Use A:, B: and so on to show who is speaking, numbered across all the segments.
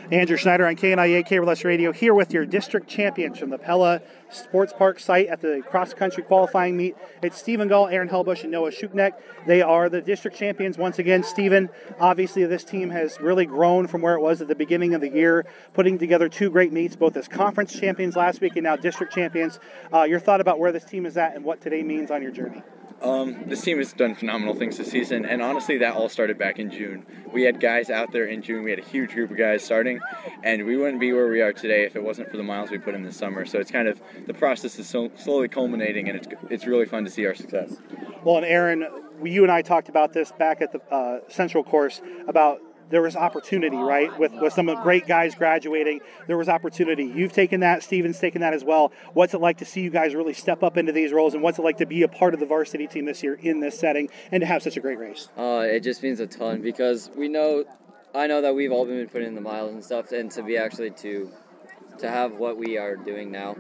A: Andrew Schneider on KNIA KRLS Radio here with your district champions from the Pella Sports Park site at the cross-country qualifying meet. It's Stephen Gall, Aaron Helbush, and Noah Shuknek. They are the district champions once again. Stephen, obviously this team has really grown from where it was at the beginning of the year, putting together two great meets, both as conference champions last week and now district champions. Your thought about where this team is at and what today means on your journey?
B: This team has done phenomenal things this season, and honestly, that all started back in June. We had guys out there in June. We had a huge group of guys starting, and we wouldn't be where we are today if it wasn't for the miles we put in this summer. So it's kind of, the process is slowly culminating, and it's really fun to see our success.
A: Well, and Aaron, you and I talked about this back at the Central course about there was opportunity, right? With some great guys graduating, there was opportunity. You've taken that, Steven's taken that as well. What's it like to see you guys really step up into these roles, and what's it like to be a part of the varsity team this year in this setting and to have such a great race?
C: It just means a ton because I know that we've all been putting in the miles and stuff, and to be actually to have what we are doing now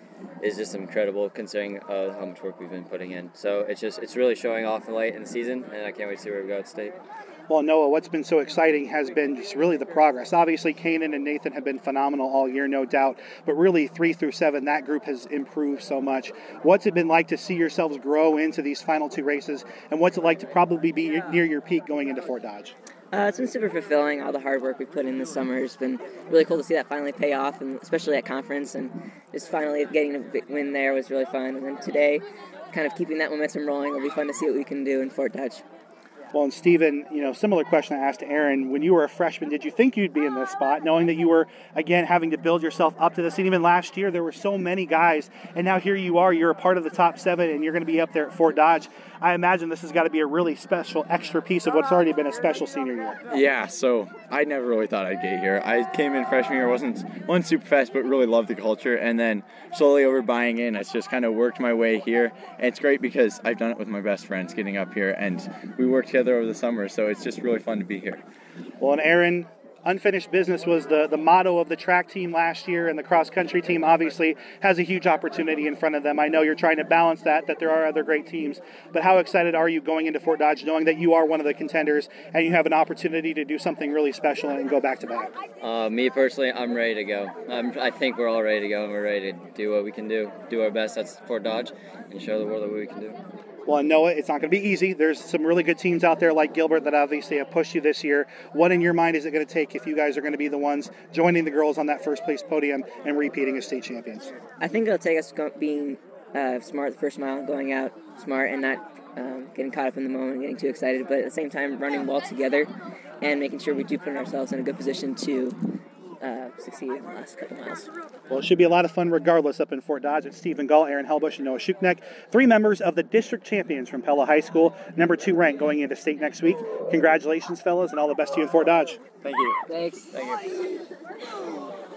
C: is just incredible considering how much work we've been putting in. So it's really showing off late in the season, and I can't wait to see where we go at state.
A: Well, Noah, what's been so exciting has been just really the progress. Obviously, Kanan and Nathan have been phenomenal all year, no doubt. But really, 3 through 7, that group has improved so much. What's it been like to see yourselves grow into these final 2 races? And what's it like to probably be near your peak going into Fort Dodge?
D: It's been super fulfilling. All the hard work we put in this summer. It's been really cool to see that finally pay off, and especially at conference. And just finally getting a win there was really fun. And then today, kind of keeping that momentum rolling, it'll be fun to see what we can do in Fort Dodge.
A: Well, and Stephen, similar question I asked to Aaron. When you were a freshman, did you think you'd be in this spot, knowing that you were, again, having to build yourself up to this? And even last year, there were so many guys, and now here you are. You're a part of the top 7, and you're going to be up there at Fort Dodge. I imagine this has got to be a really special extra piece of what's already been a special senior year.
B: Yeah, so I never really thought I'd get here. I came in freshman year, wasn't super fast, but really loved the culture. And then slowly over buying in, it's just kind of worked my way here. And it's great because I've done it with my best friends getting up here, and we worked together over the summer, so it's just really fun to be here.
A: Well, and Aaron, unfinished business was the motto of the track team last year, and the cross-country team obviously has a huge opportunity in front of them. I know you're trying to balance that there are other great teams, but how excited are you going into Fort Dodge knowing that you are one of the contenders and you have an opportunity to do something really special and go back-to-back?
C: Me personally, I'm ready to go. I think we're all ready to go, and we're ready to do what we can do our best at Fort Dodge, and show the world what we can do.
A: Well, and Noah, it's not going to be easy. There's some really good teams out there like Gilbert that obviously have pushed you this year. What in your mind is it going to take if you guys are going to be the ones joining the girls on that first place podium and repeating as state champions?
D: I think it'll take us being smart the first mile, going out smart and not getting caught up in the moment and getting too excited, but at the same time running well together and making sure we do put ourselves in a good position to succeed in the last couple miles.
A: Well, it should be a lot of fun regardless up in Fort Dodge. It's Stephen Gall, Aaron Helbush, and Noah Shuknek, 3 members of the district champions from Pella High School, number 2 ranked going into state next week. Congratulations, fellas, and all the best to you in Fort Dodge.
B: Thank you.
D: Thanks.
B: Thank you.